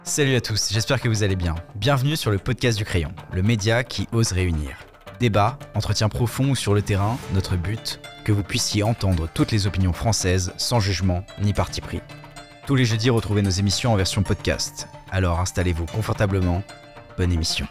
Salut à tous, j'espère que vous allez bien. Bienvenue sur le podcast du Crayon, le média qui ose réunir. Débat, entretien profond ou sur le terrain, notre but, que vous puissiez entendre toutes les opinions françaises sans jugement ni parti pris. Tous les jeudis, retrouvez nos émissions en version podcast. Alors installez-vous confortablement, bonne émission.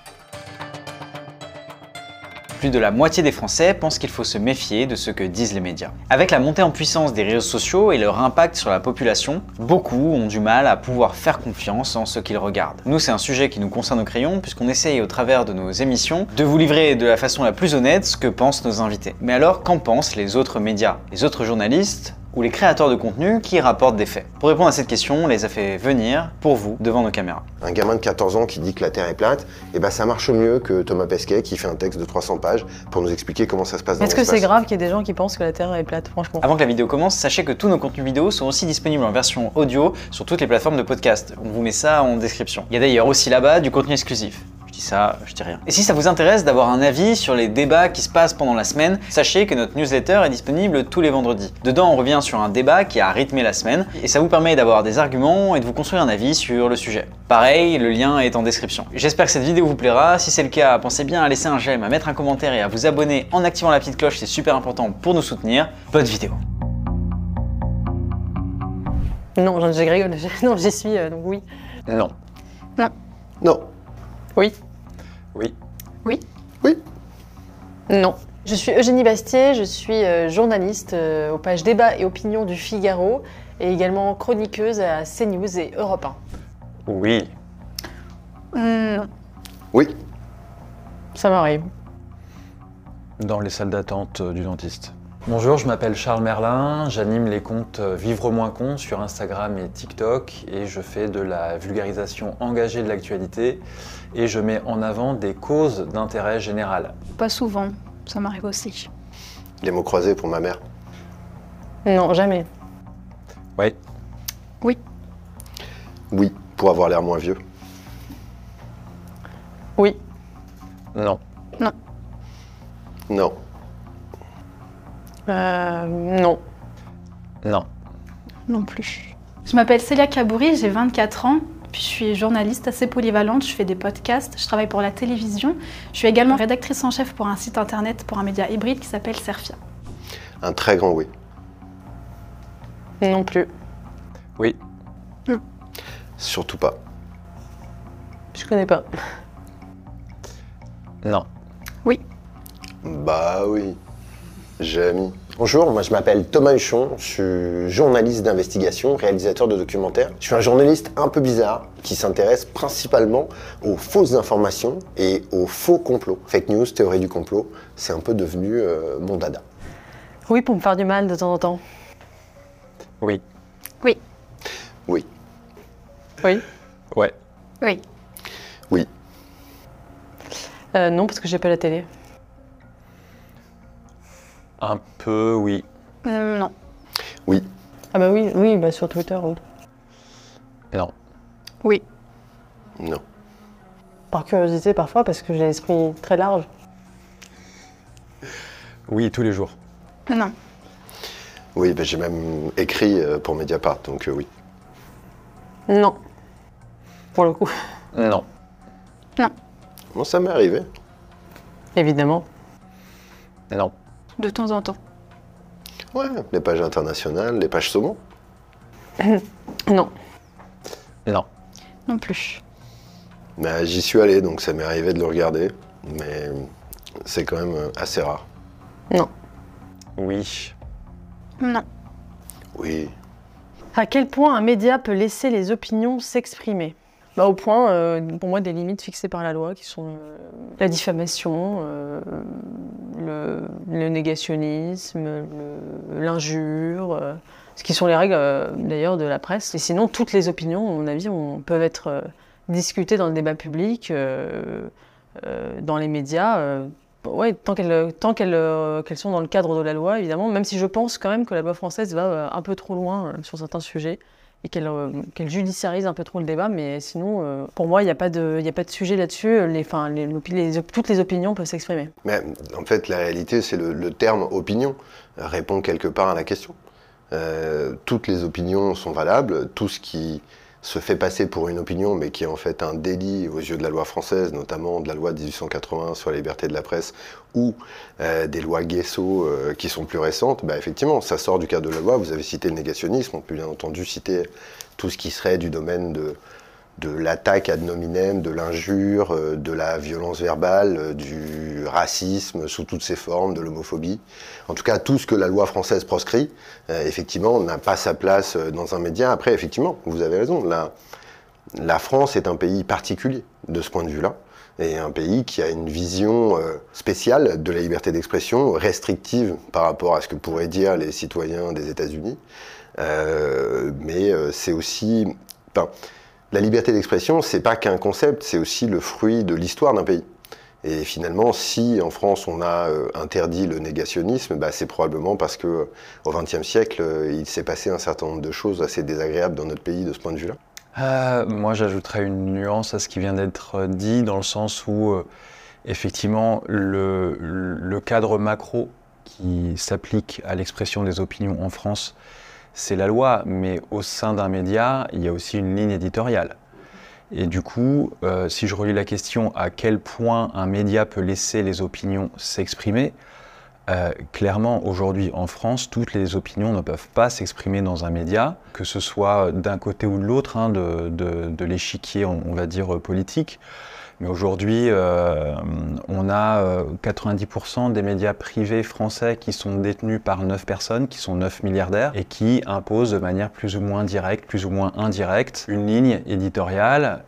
Plus de la moitié des Français pensent qu'il faut se méfier de ce que disent les médias. Avec la montée en puissance des réseaux sociaux et leur impact sur la population, beaucoup ont du mal à pouvoir faire confiance en ce qu'ils regardent. Nous, c'est un sujet qui nous concerne au Crayon, puisqu'on essaye au travers de nos émissions de vous livrer de la façon la plus honnête ce que pensent nos invités. Mais alors, qu'en pensent les autres médias, les autres journalistes ou les créateurs de contenu qui rapportent des faits? Pour répondre à cette question, on les a fait venir pour vous devant nos caméras. Un gamin de 14 ans qui dit que la Terre est plate, ça marche mieux que Thomas Pesquet qui fait un texte de 300 pages pour nous expliquer comment ça se passe dans l'espace. Est-ce que c'est grave qu'il y ait des gens qui pensent que la Terre est plate, franchement? Avant que la vidéo commence, sachez que tous nos contenus vidéo sont aussi disponibles en version audio sur toutes les plateformes de podcast. On vous met ça en description. Il y a d'ailleurs aussi là-bas du contenu exclusif. Je dis ça, je dis rien. Et si ça vous intéresse d'avoir un avis sur les débats qui se passent pendant la semaine, sachez que notre newsletter est disponible tous les vendredis. Dedans, on revient sur un débat qui a rythmé la semaine et ça vous permet d'avoir des arguments et de vous construire un avis sur le sujet. Pareil, le lien est en description. J'espère que cette vidéo vous plaira. Si c'est le cas, pensez bien à laisser un j'aime, à mettre un commentaire et à vous abonner en activant la petite cloche, c'est super important pour nous soutenir. Bonne vidéo. Non, je rigole. Non, j'y suis, donc oui. Non. Non. Non. Oui. Oui. Oui. Oui. Non. Je suis Eugénie Bastier, je suis journaliste aux pages Débat et Opinion du Figaro et également chroniqueuse à CNews et Europe 1. Oui. Non. Oui. Ça m'arrive. Dans les salles d'attente du dentiste. Bonjour, je m'appelle Charles Merlin, j'anime les comptes Vivre moins con sur Instagram et TikTok et je fais de la vulgarisation engagée de l'actualité et je mets en avant des causes d'intérêt général. Pas souvent, ça m'arrive aussi. Les mots croisés pour ma mère. Non, jamais. Oui. Oui. Oui, pour avoir l'air moins vieux. Oui. Non. Non. Non. Non. Non. Non plus. Je m'appelle Célia Kabouri, j'ai 24 ans. Puis je suis journaliste assez polyvalente, je fais des podcasts, je travaille pour la télévision. Je suis également rédactrice en chef pour un site internet pour un média hybride qui s'appelle Serfia. Un très grand oui. Non plus. Oui. Surtout pas. Je connais pas. Non. Oui. Bah oui. J'ai mis. Bonjour, moi je m'appelle Thomas Huchon, je suis journaliste d'investigation, réalisateur de documentaires. Je suis un journaliste un peu bizarre qui s'intéresse principalement aux fausses informations et aux faux complots. Fake news, théorie du complot, c'est un peu devenu mon dada. Oui, pour me faire du mal de temps en temps. Oui. Oui. Oui. Oui. Ouais. Oui. Oui. Non, parce que j'ai pas la télé. Un peu oui. Non. Oui. Ah bah oui, oui, bah sur Twitter, oui. Non. Oui. Non. Par curiosité parfois, parce que j'ai l'esprit très large. Oui, tous les jours. Non. Oui, j'ai même écrit pour Mediapart, donc oui. Non. Pour le coup. Non. Non. Bon, ça m'est arrivé. Évidemment. Non. De temps en temps. Ouais, les pages internationales, les pages saumon. Non. Non. Non plus. Bah, j'y suis allé, donc ça m'est arrivé de le regarder, mais c'est quand même assez rare. Non. Oui. Non. Oui. À quel point un média peut laisser les opinions s'exprimer? Bah, au point, pour moi, des limites fixées par la loi, qui sont la diffamation, le négationnisme, l'injure, ce qui sont les règles d'ailleurs de la presse. Et sinon, toutes les opinions, à mon avis, peuvent être discutées dans le débat public, dans les médias. Ouais, tant qu'elles sont dans le cadre de la loi, évidemment, même si je pense quand même que la loi française va un peu trop loin sur certains sujets et qu'elle judiciarise un peu trop le débat, mais sinon, pour moi, il n'y a pas de sujet là-dessus, toutes les opinions peuvent s'exprimer. Mais en fait, la réalité, c'est le terme opinion répond quelque part à la question. Toutes les opinions sont valables, tout ce qui se fait passer pour une opinion, mais qui est en fait un délit aux yeux de la loi française, notamment de la loi de 1880 sur la liberté de la presse, ou des lois Guesso qui sont plus récentes, bah effectivement, ça sort du cadre de la loi. Vous avez cité le négationnisme, on peut bien entendu citer tout ce qui serait du domaine de l'attaque ad nominem, de l'injure, de la violence verbale, du racisme sous toutes ses formes, de l'homophobie. En tout cas, tout ce que la loi française proscrit, effectivement, n'a pas sa place dans un média. Après, effectivement, vous avez raison, la France est un pays particulier de ce point de vue-là, et un pays qui a une vision spéciale de la liberté d'expression, restrictive par rapport à ce que pourraient dire les citoyens des États-Unis. Mais c'est aussi... Enfin, la liberté d'expression, c'est pas qu'un concept, c'est aussi le fruit de l'histoire d'un pays. Et finalement, si en France on a interdit le négationnisme, bah, c'est probablement parce que au XXe siècle, il s'est passé un certain nombre de choses assez désagréables dans notre pays de ce point de vue-là. Moi, j'ajouterais une nuance à ce qui vient d'être dit, dans le sens où, effectivement, le cadre macro qui s'applique à l'expression des opinions en France, c'est la loi, mais au sein d'un média, il y a aussi une ligne éditoriale. Et du coup, si je relis la question à quel point un média peut laisser les opinions s'exprimer, clairement, aujourd'hui en France, toutes les opinions ne peuvent pas s'exprimer dans un média, que ce soit d'un côté ou de l'autre hein, de l'échiquier, on va dire, politique. Mais aujourd'hui, on a 90% des médias privés français qui sont détenus par 9 personnes, qui sont 9 milliardaires, et qui imposent de manière plus ou moins directe, plus ou moins indirecte, une ligne éditoriale,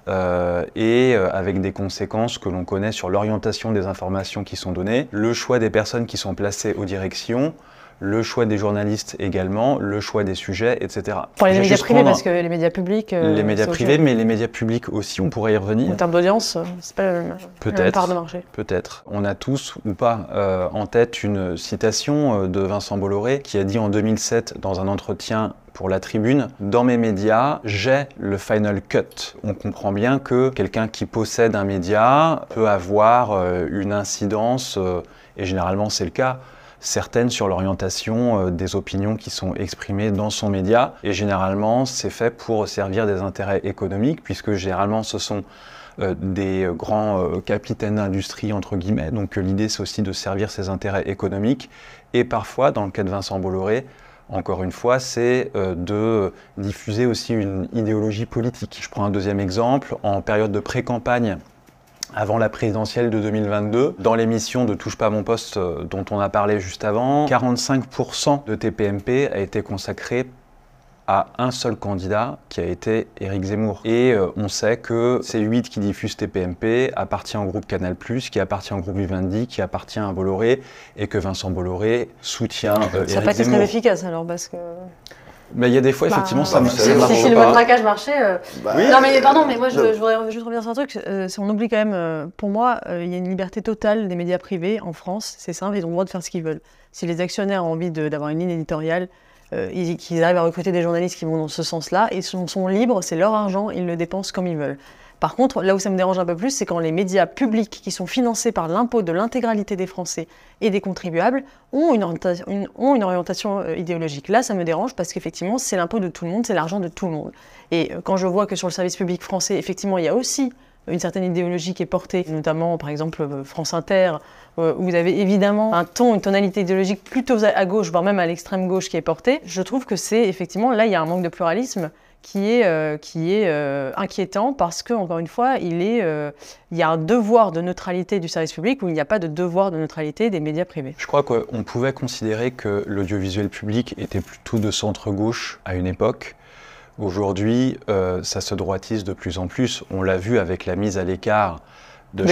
et avec des conséquences que l'on connaît sur l'orientation des informations qui sont données, le choix des personnes qui sont placées aux directions, le choix des journalistes également, le choix des sujets, etc. Pour les médias privés, parce que les médias publics... les médias privés, mais les médias publics aussi, on pourrait y revenir. En termes d'audience, c'est pas la même part de marché. Peut-être. On a tous, ou pas, en tête une citation de Vincent Bolloré qui a dit en 2007 dans un entretien pour La Tribune, « Dans mes médias, j'ai le final cut ». On comprend bien que quelqu'un qui possède un média peut avoir une incidence, et généralement c'est le cas, certaines sur l'orientation des opinions qui sont exprimées dans son média. Et généralement, c'est fait pour servir des intérêts économiques, puisque généralement, ce sont des grands capitaines d'industrie, entre guillemets. Donc l'idée, c'est aussi de servir ces intérêts économiques. Et parfois, dans le cas de Vincent Bolloré, encore une fois, c'est de diffuser aussi une idéologie politique. Je prends un deuxième exemple. En période de pré-campagne, avant la présidentielle de 2022, dans l'émission de Touche pas à mon poste dont on a parlé juste avant, 45% de TPMP a été consacré à un seul candidat qui a été Éric Zemmour. Et on sait que C8 qui diffuse TPMP appartient au groupe Canal+, qui appartient au groupe Vivendi, qui appartient à Bolloré, et que Vincent Bolloré soutient Éric Zemmour. Ça n'a pas été très efficace alors, parce que... Mais il y a des fois, effectivement, ça marche si le matraquage marchait... Oui. Non mais pardon, mais moi je voudrais juste revenir sur un truc. On oublie quand même, pour moi, il y a une liberté totale des médias privés en France. C'est simple, ils ont le droit de faire ce qu'ils veulent. Si les actionnaires ont envie d'avoir une ligne éditoriale, qu'ils arrivent à recruter des journalistes qui vont dans ce sens-là, ils sont libres, c'est leur argent, ils le dépensent comme ils veulent. Par contre, là où ça me dérange un peu plus, c'est quand les médias publics qui sont financés par l'impôt de l'intégralité des Français et des contribuables ont une orientation idéologique. Là, ça me dérange parce qu'effectivement, c'est l'impôt de tout le monde, c'est l'argent de tout le monde. Et quand je vois que sur le service public français, effectivement, il y a aussi une certaine idéologie qui est portée, notamment par exemple France Inter, où vous avez évidemment un ton, une tonalité idéologique plutôt à gauche, voire même à l'extrême gauche qui est portée. Je trouve que c'est effectivement, là il y a un manque de pluralisme qui est inquiétant parce que, encore une fois, il y a un devoir de neutralité du service public où il n'y a pas de devoir de neutralité des médias privés. Je crois qu'on pouvait considérer que l'audiovisuel public était plutôt de centre-gauche à une époque. Aujourd'hui, ça se droitise de plus en plus. On l'a vu avec la mise à l'écart de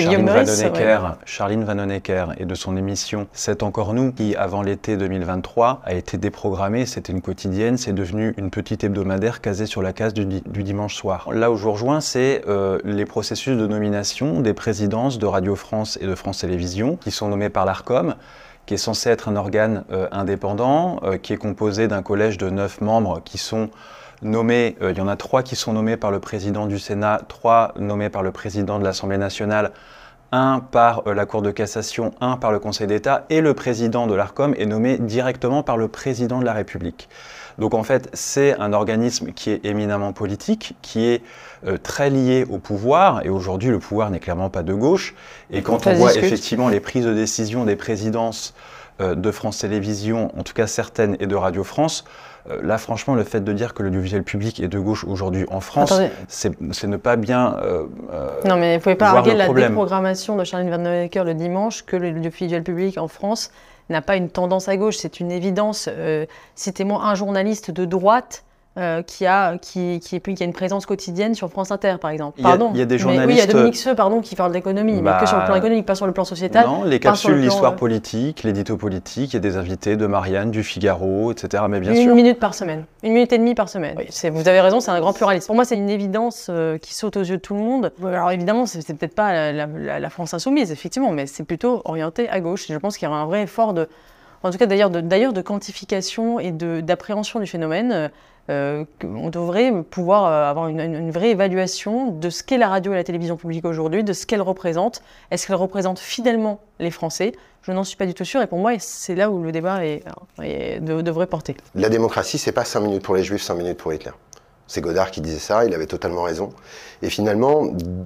Charline Vanhoenacker et de son émission C'est encore nous, qui avant l'été 2023 a été déprogrammée. C'était une quotidienne, c'est devenu une petite hebdomadaire casée sur la case du dimanche soir. Là où je vous rejoins, c'est les processus de nomination des présidences de Radio France et de France Télévisions qui sont nommés par l'Arcom, qui est censé être un organe indépendant, qui est composé d'un collège de 9 membres qui sont nommés, il y en a 3 qui sont nommés par le président du Sénat, 3 nommés par le président de l'Assemblée nationale, 1 par la Cour de cassation, 1 par le Conseil d'État, et le président de l'Arcom est nommé directement par le président de la République. Donc en fait, c'est un organisme qui est éminemment politique, qui est très lié au pouvoir, et aujourd'hui le pouvoir n'est clairement pas de gauche, et quand on voit effectivement les prises de décision des présidences de France Télévisions, en tout cas certaines, et de Radio France, là franchement le fait de dire que l'audiovisuel public est de gauche aujourd'hui en France, c'est ne pas bien non mais vous ne pouvez pas voir arguer le la problème. déprogrammation de Charline Vanhoenacker le dimanche que l'audiovisuel public en France n'a pas une tendance à gauche, c'est une évidence. Citez-moi un journaliste de droite qui a une présence quotidienne sur France Inter, par exemple. Il y a des journalistes... Oui, il y a Dominique Seux, qui parle d'économie, mais que sur le plan économique, pas sur le plan sociétal. Non, les capsules, l'histoire politique, l'édito politique, il y a des invités de Marianne, du Figaro, etc. Mais bien sûr... Une minute par semaine. 1 minute et demie par semaine. Oui, vous avez raison, c'est un grand pluraliste. Pour moi, c'est une évidence qui saute aux yeux de tout le monde. Alors évidemment, c'est peut-être pas la France insoumise, effectivement, mais c'est plutôt orienté à gauche. Et je pense qu'il y aura un vrai effort en tout cas d'ailleurs de quantification et d'appréhension du phénomène. On devrait pouvoir avoir une vraie évaluation de ce qu'est la radio et la télévision publique aujourd'hui, de ce qu'elle représente. Est-ce qu'elle représente fidèlement les Français ? Je n'en suis pas du tout sûre et pour moi, c'est là où le débat devrait porter. La démocratie, c'est pas 5 minutes pour les Juifs, 5 minutes pour Hitler. C'est Godard qui disait ça, il avait totalement raison. Et finalement,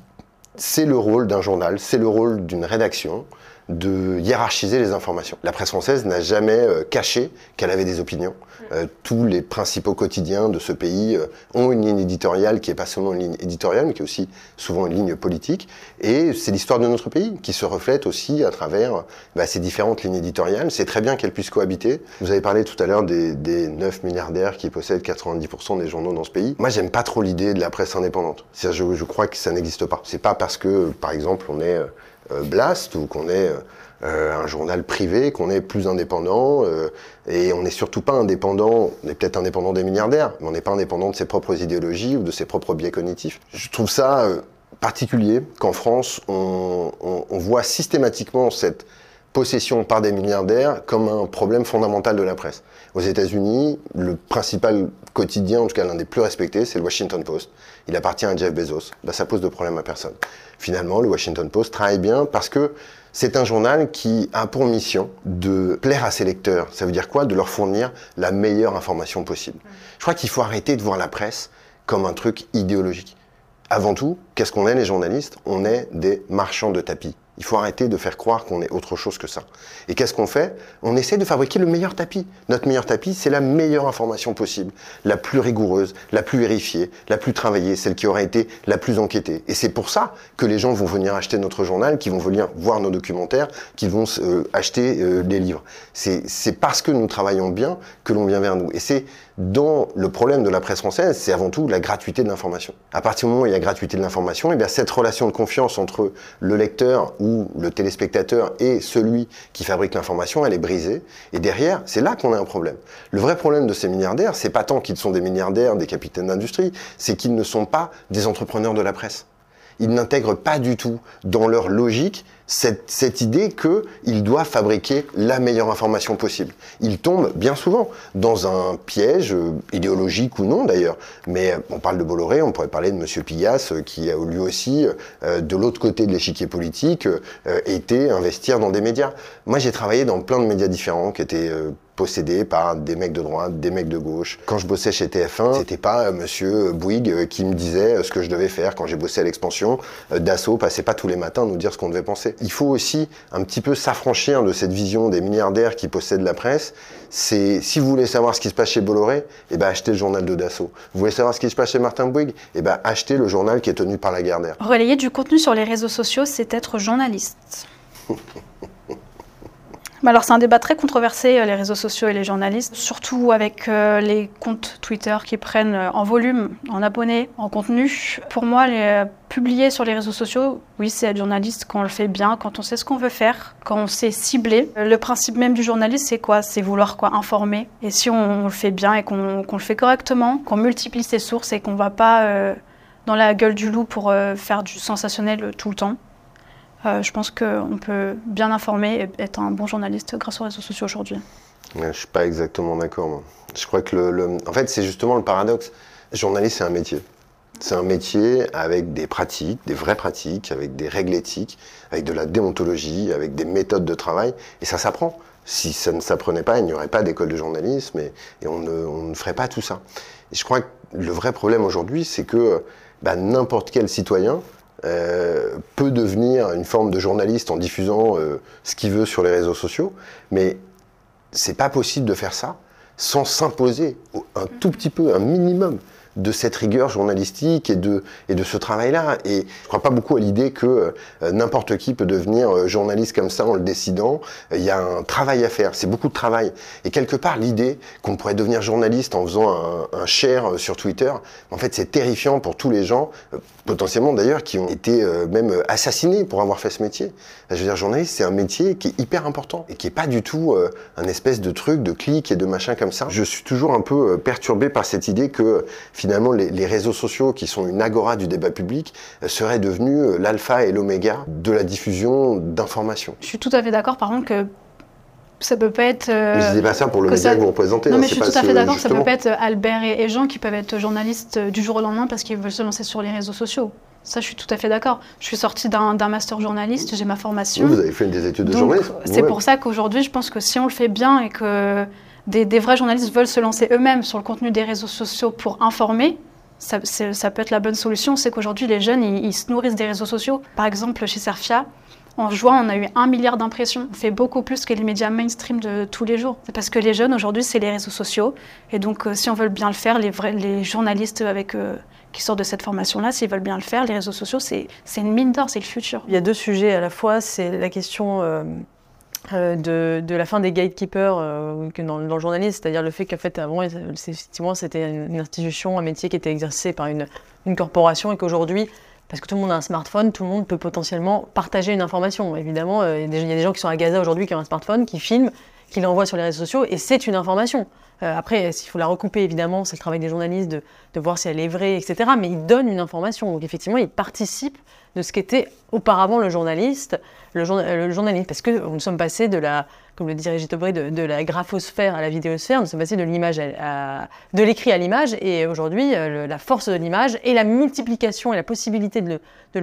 c'est le rôle d'un journal, c'est le rôle d'une rédaction de hiérarchiser les informations. La presse française n'a jamais caché qu'elle avait des opinions. Tous les principaux quotidiens de ce pays ont une ligne éditoriale qui n'est pas seulement une ligne éditoriale, mais qui est aussi souvent une ligne politique. Et c'est l'histoire de notre pays qui se reflète aussi à travers ces différentes lignes éditoriales. C'est très bien qu'elles puissent cohabiter. Vous avez parlé tout à l'heure des 9 milliardaires qui possèdent 90% des journaux dans ce pays. Moi, j'aime pas trop l'idée de la presse indépendante. Je crois que ça n'existe pas. C'est pas parce que, par exemple, on est Blast ou qu'on est un journal privé, qu'on est plus indépendant et on n'est surtout pas indépendant, on est peut-être indépendant des milliardaires, mais on n'est pas indépendant de ses propres idéologies ou de ses propres biais cognitifs. Je trouve ça particulier qu'en France, on voit systématiquement cette possession par des milliardaires comme un problème fondamental de la presse. Aux États-Unis, le principal quotidien, en tout cas l'un des plus respectés, c'est le Washington Post. Il appartient à Jeff Bezos. Ça pose de problème à personne. Finalement, le Washington Post travaille bien parce que c'est un journal qui a pour mission de plaire à ses lecteurs. Ça veut dire quoi ? De leur fournir la meilleure information possible. Je crois qu'il faut arrêter de voir la presse comme un truc idéologique. Avant tout, qu'est-ce qu'on est les journalistes ? On est des marchands de tapis. Il faut arrêter de faire croire qu'on est autre chose que ça. Et qu'est-ce qu'on fait ? On essaie de fabriquer le meilleur tapis. Notre meilleur tapis, c'est la meilleure information possible, la plus rigoureuse, la plus vérifiée, la plus travaillée, celle qui aura été la plus enquêtée. Et c'est pour ça que les gens vont venir acheter notre journal, qu'ils vont venir voir nos documentaires, qu'ils vont acheter les livres. C'est parce que nous travaillons bien que l'on vient vers nous. Et c'est dans le problème de la presse française, c'est avant tout la gratuité de l'information. À partir du moment où il y a gratuité de l'information, et bien cette relation de confiance entre le lecteur ou le téléspectateur et celui qui fabrique l'information, elle est brisée. Et derrière, c'est là qu'on a un problème. Le vrai problème de ces milliardaires, c'est pas tant qu'ils sont des milliardaires, des capitaines d'industrie, c'est qu'ils ne sont pas des entrepreneurs de la presse. Ils n'intègrent pas du tout dans leur logique cette idée qu'ils doivent fabriquer la meilleure information possible. Ils tombent bien souvent dans un piège, idéologique ou non d'ailleurs, mais on parle de Bolloré, on pourrait parler de M. Pigasse, qui a lui aussi, de l'autre côté de l'échiquier politique, été investir dans des médias. Moi j'ai travaillé dans plein de médias différents qui étaient possédés par des mecs de droite, des mecs de gauche. Quand je bossais chez TF1, c'était pas Monsieur Bouygues qui me disait ce que je devais faire. Quand j'ai bossé à l'Expansion, Dassault passait pas tous les matins nous dire ce qu'on devait penser. Il faut aussi un petit peu s'affranchir de cette vision des milliardaires qui possèdent la presse. Si vous voulez savoir ce qui se passe chez Bolloré, achetez le journal de Dassault. Vous voulez savoir ce qui se passe chez Martin Bouygues, achetez le journal qui est tenu par Lagardère. Relayer du contenu sur les réseaux sociaux, c'est être journaliste. Alors c'est un débat très controversé, les réseaux sociaux et les journalistes, surtout avec les comptes Twitter qui prennent en volume, en abonnés, en contenu. Pour moi, publier sur les réseaux sociaux, oui, c'est être journaliste quand on le fait bien, quand on sait ce qu'on veut faire, quand on sait cibler. Le principe même du journaliste, c'est quoi ? C'est vouloir informer. Et si on le fait bien et qu'on le fait correctement, qu'on multiplie ses sources et qu'on ne va pas dans la gueule du loup pour faire du sensationnel tout le temps, je pense qu'on peut bien informer et être un bon journaliste grâce aux réseaux sociaux aujourd'hui. Je ne suis pas exactement d'accord, moi. Je crois que en fait, c'est justement le paradoxe. Journaliste, c'est un métier. C'est un métier avec des pratiques, des vraies pratiques, avec des règles éthiques, avec de la déontologie, avec des méthodes de travail. Et ça s'apprend. Si ça ne s'apprenait pas, il n'y aurait pas d'école de journalisme et on ne ferait pas tout ça. Et je crois que le vrai problème aujourd'hui, c'est que n'importe quel citoyen peut devenir une forme de journaliste en diffusant ce qu'il veut sur les réseaux sociaux, mais c'est pas possible de faire ça sans s'imposer un tout petit peu, un minimum de cette rigueur journalistique et de ce travail-là. Et je crois pas beaucoup à l'idée que n'importe qui peut devenir journaliste comme ça en le décidant. Il y a un travail à faire, c'est beaucoup de travail. Et quelque part, l'idée qu'on pourrait devenir journaliste en faisant un share sur Twitter, en fait, c'est terrifiant pour tous les gens, potentiellement d'ailleurs, qui ont été même assassinés pour avoir fait ce métier. Je veux dire, journaliste, c'est un métier qui est hyper important et qui est pas du tout un espèce de truc, de clic et de machin comme ça. Je suis toujours un peu perturbé par cette idée que finalement, les réseaux sociaux, qui sont une agora du débat public, seraient devenus l'alpha et l'oméga de la diffusion d'informations. Je suis tout à fait d'accord, par contre, que ça peut pas être... Mais je disais pas ça pour le média que vous représentez. Non, mais je suis tout à fait d'accord que ça peut pas être Albert et Jean qui peuvent être journalistes du jour au lendemain parce qu'ils veulent se lancer sur les réseaux sociaux. Ça, je suis tout à fait d'accord. Je suis sortie d'un master journaliste, j'ai ma formation. Vous avez fait des études de journalisme. C'est pour ça qu'aujourd'hui, je pense que si on le fait bien et que des vrais journalistes veulent se lancer eux-mêmes sur le contenu des réseaux sociaux pour informer, ça peut être la bonne solution. C'est qu'aujourd'hui, les jeunes, ils se nourrissent des réseaux sociaux. Par exemple, chez Cerfia, en juin, on a eu 1 milliard d'impressions. On fait beaucoup plus que les médias mainstream de tous les jours. C'est parce que les jeunes, aujourd'hui, c'est les réseaux sociaux. Et donc, si on veut bien le faire, les journalistes qui sortent de cette formation-là, s'ils veulent bien le faire, les réseaux sociaux, c'est une mine d'or, c'est le futur. Il y a deux sujets à la fois. C'est la question de la fin des gatekeepers dans le journalisme, c'est-à-dire le fait qu'en fait, avant, effectivement, c'était une institution, un métier qui était exercé par une corporation et qu'aujourd'hui, parce que tout le monde a un smartphone, tout le monde peut potentiellement partager une information. Évidemment, il y a des gens qui sont à Gaza aujourd'hui qui ont un smartphone, qui filment, qui l'envoient sur les réseaux sociaux, et c'est une information. Après, s'il faut la recouper, évidemment, c'est le travail des journalistes de voir si elle est vraie, etc. Mais ils donnent une information. Donc effectivement, ils participent de ce qu'était auparavant le journaliste. Parce que nous sommes passés comme le dit Régis Debray, de la graphosphère à la vidéosphère, nous sommes passés de l'image de l'écrit à l'image, et aujourd'hui, la force de l'image et la multiplication et la possibilité de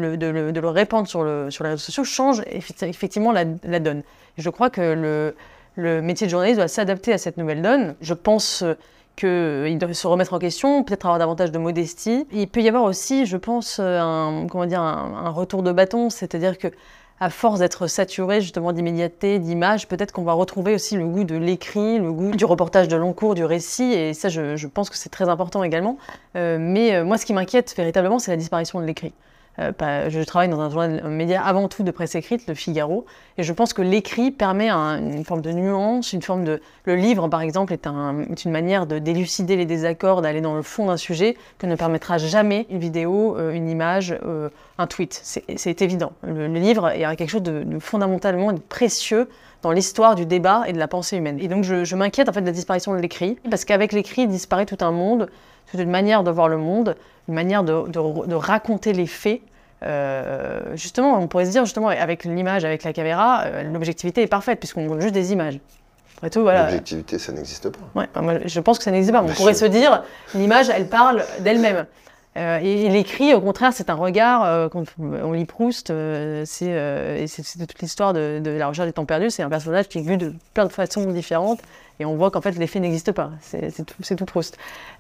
le répandre sur les réseaux sociaux change effectivement la donne. Et je crois que le métier de journaliste doit s'adapter à cette nouvelle donne. Je pense qu'il doit se remettre en question, peut-être avoir davantage de modestie. Il peut y avoir aussi, je pense, un retour de bâton, c'est-à-dire que à force d'être saturé justement d'immédiateté, d'images, peut-être qu'on va retrouver aussi le goût de l'écrit, le goût du reportage de long cours, du récit, et ça je pense que c'est très important également. Mais moi ce qui m'inquiète véritablement, c'est la disparition de l'écrit. Je travaille dans un média avant tout de presse écrite, Le Figaro, et je pense que l'écrit permet une forme de nuance, le livre par exemple est une manière de d'élucider les désaccords, d'aller dans le fond d'un sujet que ne permettra jamais une vidéo, une image, un tweet. C'est évident. Le livre est quelque chose de fondamentalement précieux dans l'histoire du débat et de la pensée humaine. Et donc je m'inquiète en fait de la disparition de l'écrit, parce qu'avec l'écrit disparaît tout un monde, toute une manière de voir le monde, une manière de raconter les faits. Justement, on pourrait se dire, justement, avec l'image, avec la caméra, l'objectivité est parfaite, puisqu'on voit juste des images. Après tout, voilà. L'objectivité, ça n'existe pas. Ouais, moi, je pense que ça n'existe pas. On pourrait se dire, l'image, elle parle d'elle-même. Et l'écrit, au contraire, c'est un regard. Quand on lit Proust, c'est toute l'histoire de La Recherche des temps perdus. C'est un personnage qui est vu de plein de façons différentes. Et on voit qu'en fait, les faits n'existent pas. C'est tout Proust.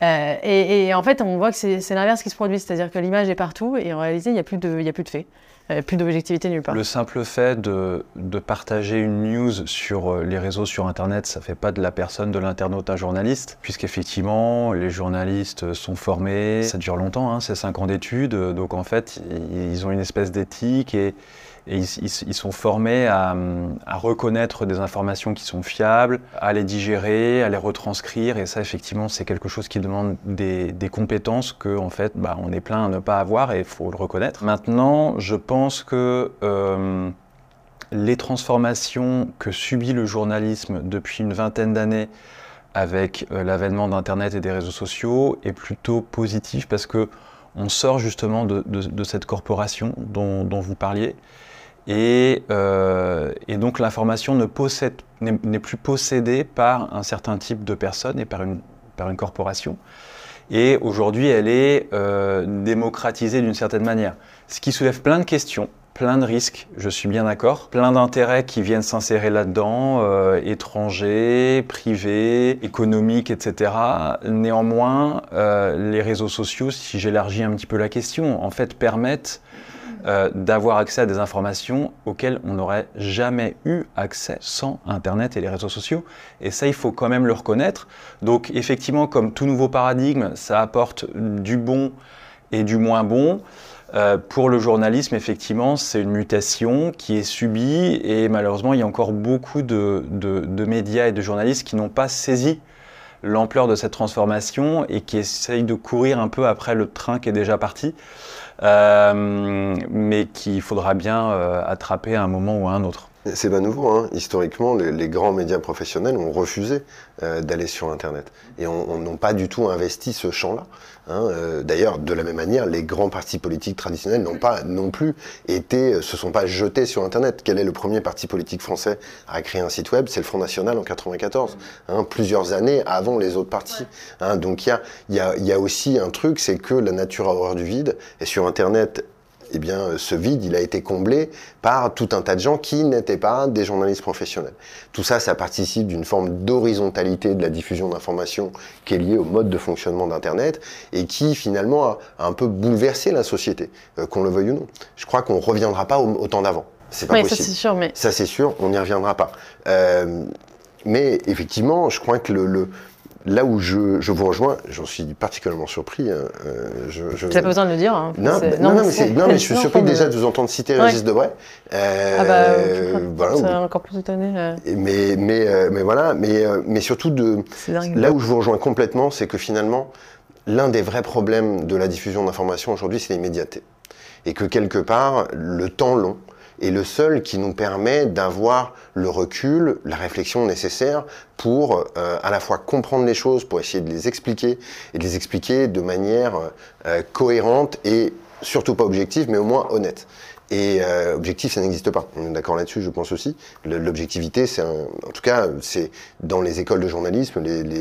Et en fait, on voit que c'est l'inverse qui se produit. C'est-à-dire que l'image est partout et en réalité, il n'y a plus de faits. Plus d'objectivité nulle part. Le simple fait de partager une news sur les réseaux, sur Internet, ça ne fait pas de la personne, de l'internaute, un journaliste, puisqu'effectivement, les journalistes sont formés, ça dure longtemps, c'est 5 ans d'études, donc en fait, ils ont une espèce d'éthique et ils sont formés à reconnaître des informations qui sont fiables, à les digérer, à les retranscrire, et ça, effectivement, c'est quelque chose qui demande des compétences que, en fait, on est plein à ne pas avoir, et il faut le reconnaître. Maintenant, je pense que les transformations que subit le journalisme depuis une vingtaine d'années avec l'avènement d'Internet et des réseaux sociaux est plutôt positif, parce que on sort justement de cette corporation dont vous parliez. Et donc l'information n'est plus possédée par un certain type de personnes et par une corporation. Et aujourd'hui, elle est démocratisée d'une certaine manière. Ce qui soulève plein de questions. plein de risques, je suis bien d'accord. Plein d'intérêts qui viennent s'insérer là-dedans, étrangers, privés, économiques, etc. Néanmoins, les réseaux sociaux, si j'élargis un petit peu la question, en fait permettent d'avoir accès à des informations auxquelles on n'aurait jamais eu accès sans Internet et les réseaux sociaux. Et ça, il faut quand même le reconnaître. Donc effectivement, comme tout nouveau paradigme, ça apporte du bon et du moins bon. Pour le journalisme, effectivement, c'est une mutation qui est subie et malheureusement, il y a encore beaucoup de médias et de journalistes qui n'ont pas saisi l'ampleur de cette transformation et qui essayent de courir un peu après le train qui est déjà parti, mais qu'il faudra bien attraper à un moment ou à un autre. C'est pas nouveau, hein. Historiquement, les grands médias professionnels ont refusé d'aller sur Internet et n'ont pas du tout investi ce champ-là. Hein. D'ailleurs, de la même manière, les grands partis politiques traditionnels n'ont pas non plus se sont pas jetés sur Internet. Quel est le premier parti politique français à créer un site web? C'est le Front National en 94, hein, plusieurs années avant les autres partis. Hein. Donc il y a aussi un truc, c'est que la nature a horreur du vide et sur Internet, eh bien, ce vide, il a été comblé par tout un tas de gens qui n'étaient pas des journalistes professionnels. Tout ça, ça participe d'une forme d'horizontalité de la diffusion d'informations qui est liée au mode de fonctionnement d'Internet et qui, finalement, a un peu bouleversé la société, qu'on le veuille ou non. Je crois qu'on ne reviendra pas au temps d'avant. C'est pas possible. Ça, c'est sûr, mais... Ça, c'est sûr, on n'y reviendra pas. Mais effectivement, je crois que là où je vous rejoins, j'en suis particulièrement surpris. Tu n'as pas besoin de le dire. Hein. Non, mais je suis surpris déjà de vous entendre citer Régis Debray. Voilà, c'est encore plus étonné. Mais surtout, là où je vous rejoins complètement, c'est que finalement, l'un des vrais problèmes de la diffusion d'informations aujourd'hui, c'est l'immédiateté. Et que quelque part, le temps long est le seul qui nous permet d'avoir le recul, la réflexion nécessaire pour à la fois comprendre les choses, pour essayer de les expliquer, et de les expliquer de manière cohérente et surtout pas objective, mais au moins honnête. Et objectif, ça n'existe pas. On est d'accord là-dessus, je pense aussi. L'objectivité, en tout cas, c'est dans les écoles de journalisme,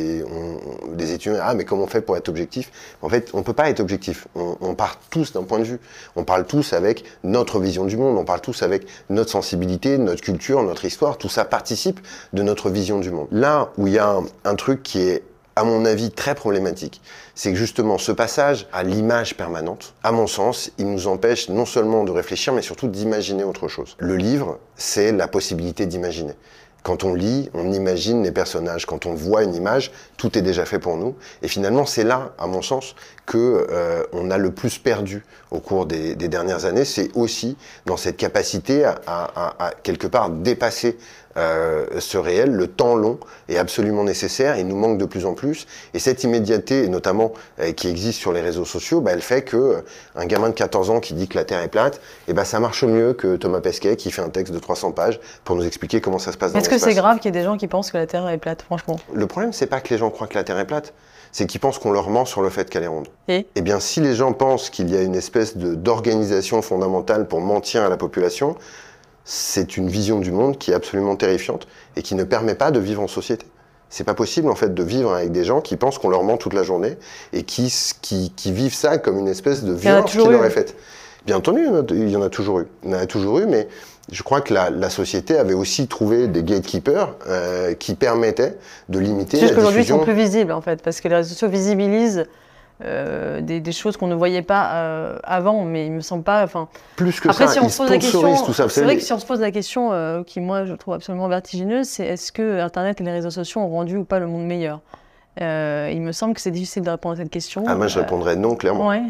les étudiants, mais comment on fait pour être objectif? En fait, on peut pas être objectif. On part tous d'un point de vue. On parle tous avec notre vision du monde. On parle tous avec notre sensibilité, notre culture, notre histoire. Tout ça participe de notre vision du monde. Là où il y a un truc qui est, à mon avis, très problématique, c'est que justement ce passage à l'image permanente, à mon sens, il nous empêche non seulement de réfléchir, mais surtout d'imaginer autre chose. Le livre, c'est la possibilité d'imaginer. Quand on lit, on imagine les personnages. Quand on voit une image, tout est déjà fait pour nous. Et finalement, c'est là, à mon sens, que on a le plus perdu au cours des dernières années. C'est aussi dans cette capacité à quelque part dépasser ce réel. Le temps long est absolument nécessaire, il nous manque de plus en plus. Et cette immédiateté, notamment qui existe sur les réseaux sociaux, elle fait que un gamin de 14 ans qui dit que la Terre est plate, ça marche mieux que Thomas Pesquet qui fait un texte de 300 pages pour nous expliquer comment ça se passe dans l'espace. Est-ce que c'est grave qu'il y ait des gens qui pensent que la Terre est plate, franchement? Le problème, c'est pas que les gens croient que la Terre est plate, c'est qu'ils pensent qu'on leur ment sur le fait qu'elle est ronde. Eh bien, si les gens pensent qu'il y a une espèce d'organisation fondamentale pour mentir à la population, c'est une vision du monde qui est absolument terrifiante et qui ne permet pas de vivre en société. C'est pas possible, en fait, de vivre avec des gens qui pensent qu'on leur ment toute la journée et qui vivent ça comme une espèce de violence qui leur est faite. Bien entendu, il y en a toujours eu. Il y en a toujours eu, mais je crois que la société avait aussi trouvé des gatekeepers qui permettaient de limiter la diffusion. Juste qu'aujourd'hui, ils sont plus visibles, en fait, parce que les réseaux sociaux visibilisent des choses qu'on ne voyait pas avant, mais il me semble pas. Plus que après, ça, si on se pose la question, tout ça. C'est vrai que si on se pose la question, qui moi je trouve absolument vertigineuse, c'est est-ce que Internet et les réseaux sociaux ont rendu ou pas le monde meilleur? Il me semble que c'est difficile de répondre à cette question. Moi je répondrais non, clairement. Ouais,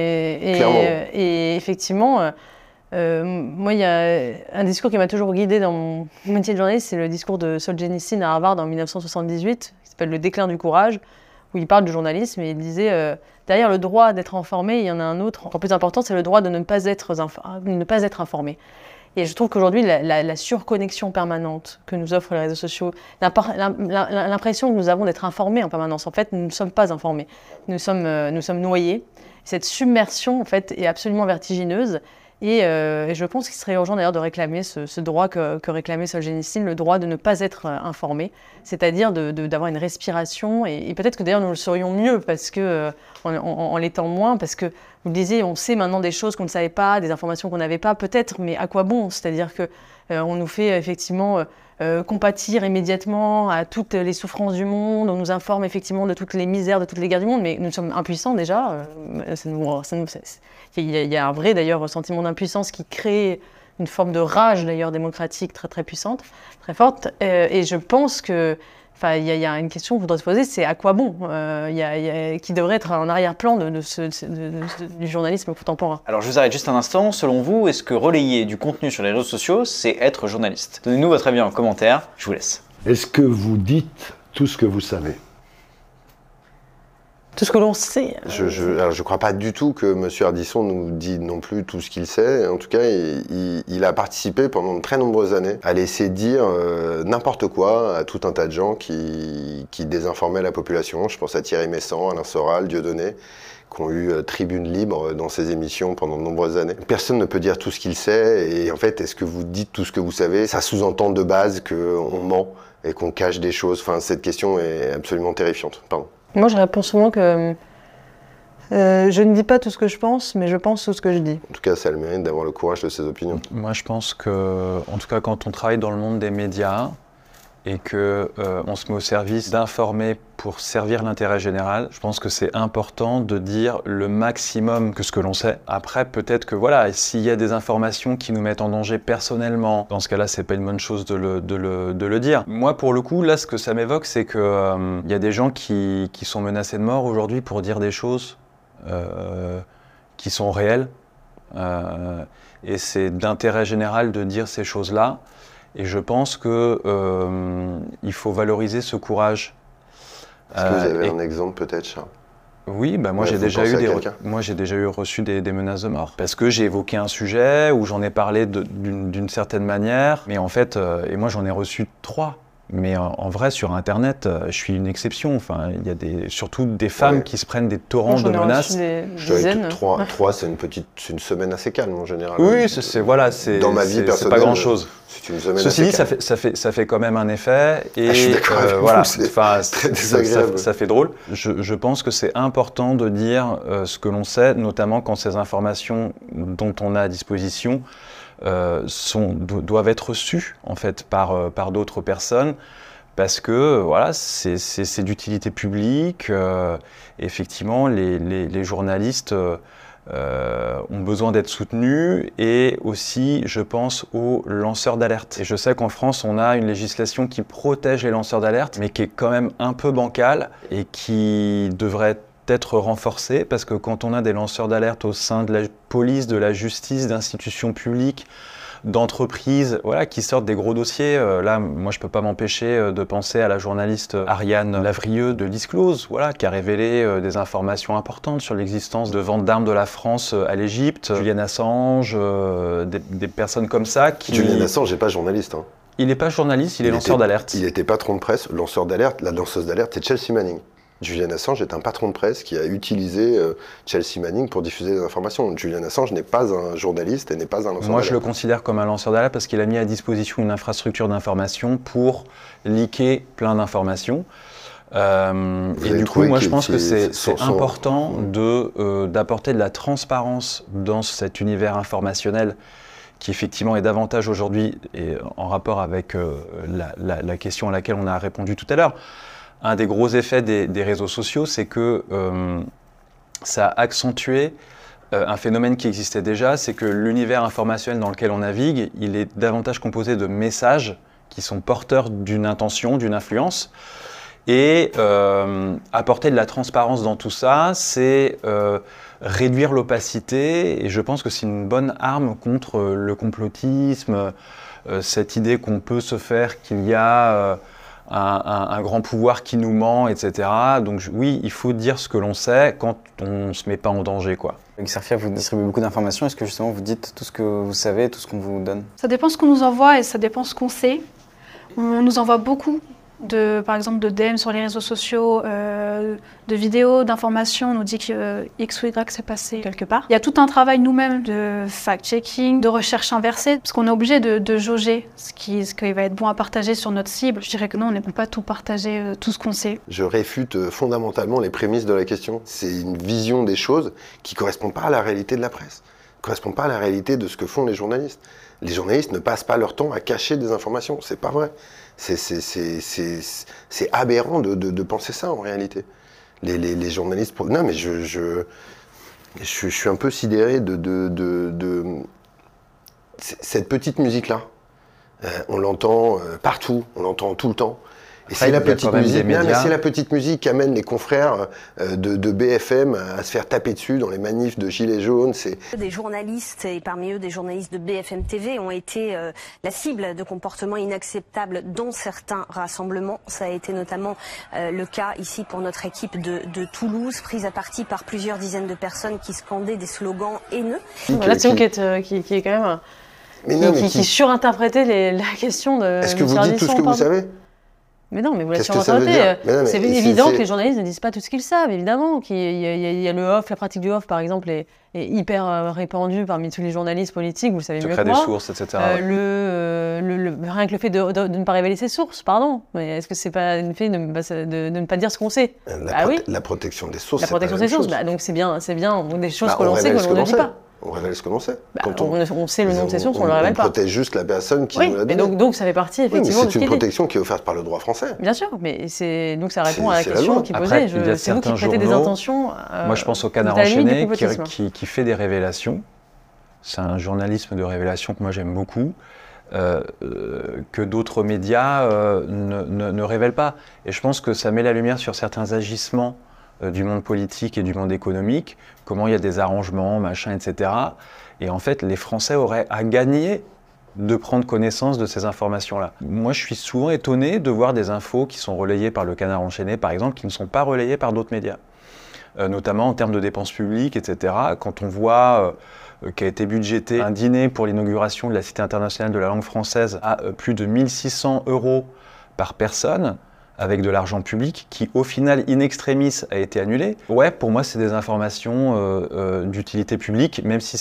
et effectivement, moi il y a un discours qui m'a toujours guidée dans mon métier de journaliste, c'est le discours de Solzhenitsyn à Harvard en 1978, qui s'appelle Le déclin du courage, où il parle du journalisme et il disait derrière le droit d'être informé, il y en a un autre encore plus important, c'est le droit de ne pas être informé. Et je trouve qu'aujourd'hui, la surconnexion permanente que nous offrent les réseaux sociaux, l'impression que nous avons d'être informés en permanence, en fait, nous ne sommes pas informés. Nous sommes noyés. Cette submersion, en fait, est absolument vertigineuse. Et je pense qu'il serait urgent d'ailleurs de réclamer ce droit que réclamait Solzhenitsyn, le droit de ne pas être informé, c'est-à-dire d'avoir une respiration. Et peut-être que d'ailleurs nous le serions mieux parce que, en l'étant moins, parce que vous le disiez, on sait maintenant des choses qu'on ne savait pas, des informations qu'on n'avait pas, peut-être, mais à quoi bon? C'est-à-dire que on nous fait effectivement compatir immédiatement à toutes les souffrances du monde, on nous informe effectivement de toutes les misères, de toutes les guerres du monde, mais nous sommes impuissants déjà. Il y a un vrai d'ailleurs sentiment d'impuissance qui crée une forme de rage d'ailleurs démocratique très très puissante, très forte. Et je pense que il y a une question qu'on voudrait se poser, c'est à quoi bon qui devrait être en arrière-plan du journalisme contemporain. Alors je vous arrête juste un instant, selon vous, est-ce que relayer du contenu sur les réseaux sociaux, c'est être journaliste? Donnez-nous votre avis en commentaire, je vous laisse. Est-ce que vous dites tout ce que vous savez? Tout ce que l'on sait. Alors, je crois pas du tout que M. Ardisson nous dit non plus tout ce qu'il sait. En tout cas, il a participé pendant de très nombreuses années à laisser dire n'importe quoi à tout un tas de gens qui désinformaient la population. Je pense à Thierry Messant, Alain Soral, Dieudonné, qui ont eu tribune libre dans ces émissions pendant de nombreuses années. Personne ne peut dire tout ce qu'il sait. Et en fait, est-ce que vous dites tout ce que vous savez? Ça sous-entend de base qu'on ment et qu'on cache des choses. Enfin, cette question est absolument terrifiante. Pardon. Moi, je réponds souvent que je ne dis pas tout ce que je pense, mais je pense tout ce que je dis. En tout cas, ça a le mérite d'avoir le courage de ses opinions. Moi, je pense que, en tout cas, quand on travaille dans le monde des médias et que on se met au service d'informer pour servir l'intérêt général, je pense que c'est important de dire le maximum que ce que l'on sait. Après, peut-être que voilà, s'il y a des informations qui nous mettent en danger personnellement, dans ce cas-là, c'est pas une bonne chose de le dire. Moi, pour le coup, là, ce que ça m'évoque, c'est que y a des gens qui sont menacés de mort aujourd'hui pour dire des choses qui sont réelles. Et c'est d'intérêt général de dire ces choses-là. Et je pense que il faut valoriser ce courage. Est-ce que vous avez un exemple peut-être, Charles? Oui, bah moi j'ai déjà eu reçu des menaces de mort parce que j'ai évoqué un sujet où j'en ai parlé d'une certaine manière, mais en fait, et moi j'en ai reçu 3. Mais en vrai, sur Internet, je suis une exception. Enfin, il y a surtout des femmes qui se prennent des torrents de menaces. Dizaines. 3, c'est une semaine assez calme en général. Oui, dans ma vie personnelle, c'est pas grand-chose. C'est une semaine Ceci assez dit, calme. ça fait quand même un effet. Et je suis d'accord avec voilà, vous, c'est très désagréable. Ça fait drôle. Je pense que c'est important de dire ce que l'on sait, notamment quand ces informations dont on a à disposition doivent être reçues en fait par d'autres personnes parce que voilà, c'est d'utilité publique. Effectivement, les journalistes ont besoin d'être soutenus et aussi, je pense, aux lanceurs d'alerte. Et je sais qu'en France, on a une législation qui protège les lanceurs d'alerte, mais qui est quand même un peu bancale et qui devrait être renforcée parce que quand on a des lanceurs d'alerte au sein de la police, de la justice, d'institutions publiques, d'entreprises voilà, qui sortent des gros dossiers. Là, moi, je ne peux pas m'empêcher de penser à la journaliste Ariane Lavrieux de Disclose, voilà, qui a révélé des informations importantes sur l'existence de ventes d'armes de la France à l'Égypte. Julian Assange, des personnes comme ça qui... Julian Assange n'est pas journaliste. Hein. Il n'est pas journaliste, il est lanceur d'alerte. Il était patron de presse, lanceur d'alerte. La lanceuse d'alerte, c'est Chelsea Manning. Julian Assange est un patron de presse qui a utilisé Chelsea Manning pour diffuser des informations. Julian Assange n'est pas un journaliste et n'est pas un lanceur d'alerte. Moi, je le considère comme un lanceur d'alerte parce qu'il a mis à disposition une infrastructure d'information pour leaker plein d'informations. Et du coup, moi, je pense que c'est important d'apporter de la transparence dans cet univers informationnel qui effectivement est davantage aujourd'hui en rapport avec la question à laquelle on a répondu tout à l'heure. Un des gros effets des réseaux sociaux, c'est que ça a accentué un phénomène qui existait déjà, c'est que l'univers informationnel dans lequel on navigue, il est davantage composé de messages qui sont porteurs d'une intention, d'une influence. Et apporter de la transparence dans tout ça, c'est réduire l'opacité. Et je pense que c'est une bonne arme contre le complotisme, cette idée qu'on peut se faire qu'il y a... un grand pouvoir qui nous ment, etc. Donc oui, il faut dire ce que l'on sait quand on ne se met pas en danger, quoi. Xerfia, vous distribuez beaucoup d'informations. Est-ce que justement vous dites tout ce que vous savez, tout ce qu'on vous donne? Ça dépend ce qu'on nous envoie et ça dépend ce qu'on sait. On nous envoie beaucoup par exemple de DM sur les réseaux sociaux, de vidéos, d'informations, on nous dit que X ou Y s'est passé quelque part. Il y a tout un travail nous-mêmes de fact-checking, de recherche inversée, parce qu'on est obligé de jauger ce qui va être bon à partager sur notre cible. Je dirais que non, on ne peut pas tout partager, tout ce qu'on sait. Je réfute fondamentalement les prémices de la question. C'est une vision des choses qui ne correspond pas à la réalité de la presse, ne correspond pas à la réalité de ce que font les journalistes. Les journalistes ne passent pas leur temps à cacher des informations, c'est pas vrai. C'est aberrant de penser ça en réalité. Les journalistes... Non mais je suis un peu sidéré de cette petite musique-là. On l'entend partout, on l'entend tout le temps. Et c'est la petite musique, mais c'est la petite musique qui amène les confrères de BFM à se faire taper dessus dans les manifs de Gilets jaunes. Des journalistes, et parmi eux des journalistes de BFM TV, ont été la cible de comportements inacceptables dans certains rassemblements. Ça a été notamment le cas ici pour notre équipe de Toulouse, prise à partie par plusieurs dizaines de personnes qui scandaient des slogans haineux. Là, c'est vous qui est quand même... qui surinterprétait la question de... Est-ce que vous dites tout ce que vous savez ? Mais non, mais vous l'avez surinterprété. C'est évident que les journalistes ne disent pas tout ce qu'ils savent, évidemment. Il y a le off, la pratique du off, par exemple, est hyper répandue parmi tous les journalistes politiques, vous le savez mieux que moi. Secret des sources, etc. Rien que le fait de ne pas révéler ses sources, pardon. Mais est-ce que c'est pas une fait de ne pas dire ce qu'on sait? La protection des sources, la protection des sources, donc c'est bien des choses que l'on sait que l'on ne dit pas. On révèle ce que l'on sait. On sait le nom de ces sources, on ne le révèle pas. On protège juste la personne qui nous l'a donné. Et donc ça fait partie effectivement de ce c'est une protection qui est offerte par le droit français. Bien sûr, mais donc ça répond à la question qui est posée. C'est vous qui prêtez des intentions. Moi je pense au Canard enchaîné qui fait des révélations. C'est un journalisme de révélation que moi j'aime beaucoup. Que d'autres médias ne révèlent pas. Et je pense que ça met la lumière sur certains agissements du monde politique et du monde économique, comment il y a des arrangements, machin, etc. Et en fait, les Français auraient à gagner de prendre connaissance de ces informations-là. Moi, je suis souvent étonné de voir des infos qui sont relayées par le Canard enchaîné, par exemple, qui ne sont pas relayées par d'autres médias. Notamment en termes de dépenses publiques, etc. Quand on voit qu'a été budgété un dîner pour l'inauguration de la Cité internationale de la langue française à plus de 1 600 € par personne, avec de l'argent public, qui au final, in extremis, a été annulé. Ouais, pour moi, c'est des informations d'utilité publique, même si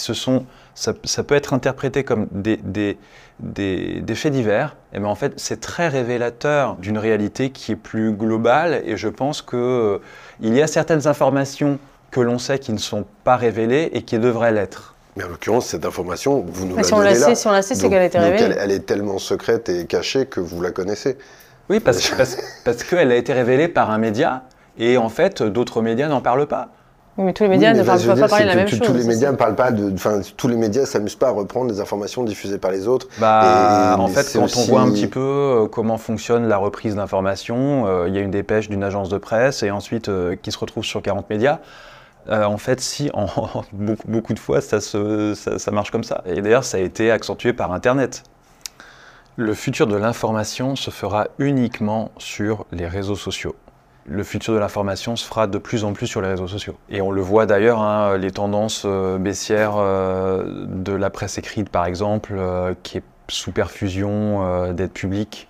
ça peut être interprété comme des faits divers, et bien en fait, c'est très révélateur d'une réalité qui est plus globale, et je pense qu'il y a certaines informations que l'on sait qui ne sont pas révélées et qui devraient l'être. Mais en l'occurrence, cette information, vous nous la donnez là. Si on la sait, c'est qu'elle a été révélée. Elle est tellement secrète et cachée que vous la connaissez. Oui, parce qu'elle a été révélée par un média, et en fait, d'autres médias n'en parlent pas. Oui, mais tous les médias ne peuvent pas parler de la même chose. Tous les médias ne parlent pas tous les médias s'amusent pas à reprendre des informations diffusées par les autres. En fait, quand on voit un petit peu comment fonctionne la reprise d'informations, il y a une dépêche d'une agence de presse, et ensuite qui se retrouve sur 40 médias. En fait, beaucoup de fois, ça marche comme ça. Et d'ailleurs, ça a été accentué par Internet. Le futur de l'information se fera uniquement sur les réseaux sociaux. Le futur de l'information se fera de plus en plus sur les réseaux sociaux. Et on le voit d'ailleurs, hein, les tendances baissières de la presse écrite, par exemple, qui est sous perfusion d'aide publique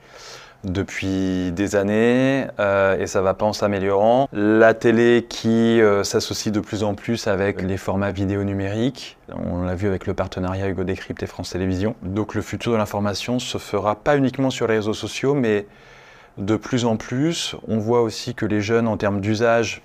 depuis des années, et ça va pas en s'améliorant. La télé qui s'associe de plus en plus avec les formats vidéo numériques. On l'a vu avec le partenariat Hugo Décrypte et France Télévisions. Donc le futur de l'information se fera pas uniquement sur les réseaux sociaux, mais de plus en plus. On voit aussi que les jeunes, en termes d'usage,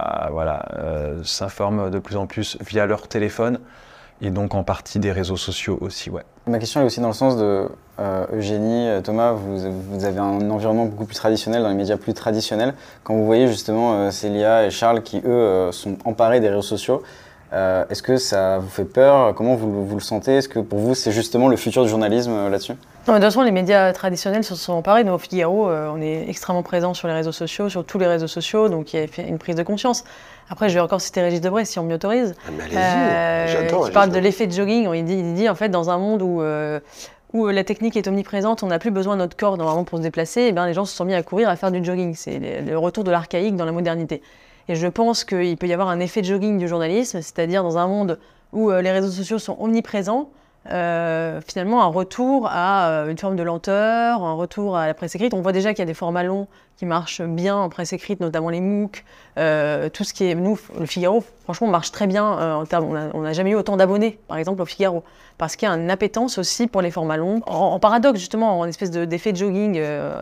s'informent de plus en plus via leur téléphone, et donc en partie des réseaux sociaux aussi, ouais. Ma question est aussi dans le sens de Eugénie, Thomas, vous avez un environnement beaucoup plus traditionnel, dans les médias plus traditionnels. Quand vous voyez justement Célia et Charles qui, eux, sont emparés des réseaux sociaux, est-ce que ça vous fait peur? Comment vous le sentez? Est-ce que pour vous, c'est justement le futur du journalisme là-dessus? Non, de toute façon, les médias traditionnels se sont emparés. Nous, au Figaro, on est extrêmement présents sur les réseaux sociaux, sur tous les réseaux sociaux, donc il y a une prise de conscience. Après, je vais encore citer Régis Debray, si on m'y autorise. Mais allez-y, j'adore. Qui parle de l'effet de jogging. Il dit, en fait, dans un monde où la technique est omniprésente, on n'a plus besoin de notre corps normalement pour se déplacer, et bien les gens se sont mis à courir, à faire du jogging. C'est le retour de l'archaïque dans la modernité. Et je pense qu'il peut y avoir un effet de jogging du journalisme, c'est-à-dire dans un monde où les réseaux sociaux sont omniprésents, finalement un retour à une forme de lenteur, un retour à la presse écrite. On voit déjà qu'il y a des formats longs qui marchent bien en presse écrite, notamment les MOOC, tout ce qui est, nous, le Figaro, franchement, marche très bien en termes, on n'a jamais eu autant d'abonnés, par exemple, au Figaro, parce qu'il y a une appétence aussi pour les formats longs, en paradoxe, justement, en espèce d'effet de jogging.